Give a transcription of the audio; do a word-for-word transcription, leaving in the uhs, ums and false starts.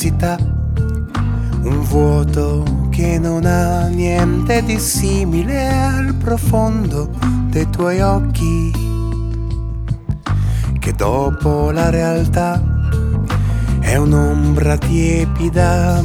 immensità, un vuoto che non ha niente di simile al profondo dei tuoi occhi, che dopo la realtà è un'ombra tiepida